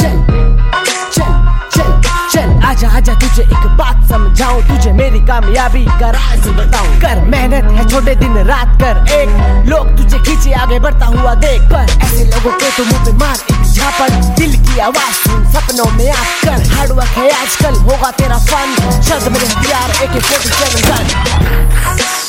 चल चल चल चल, आजा आजा तुझे एक बात समझाऊं, तुझे मेरी कामयाबी का राज बताऊं। कर मेहनत है छोटे दिन रात कर एक, लोग तुझे खींचे आगे बढ़ता हुआ देख कर। ऐसे लोगों को तो मुंह पे मार एक झापड़, दिल की आवाज सुन सपनों में आकर। हार्डवर्क है आजकल होगा तेरा फन, शब्द मेरे प्यार AK-47 गन।